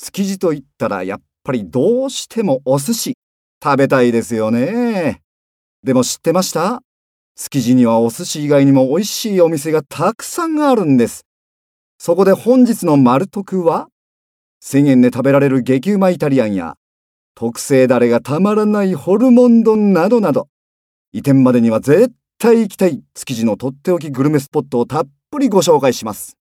築地と言ったらやっぱりどうしてもお寿司食べたいですよね。でも知ってました？築地にはお寿司以外にも美味しいお店がたくさんあるんです。そこで本日のマル得は、1000円で食べられる激うまイタリアンや特製ダレがたまらないホルモン丼などなど、移転までには絶対行きたい築地のとっておきグルメスポットをたっぷりご紹介します。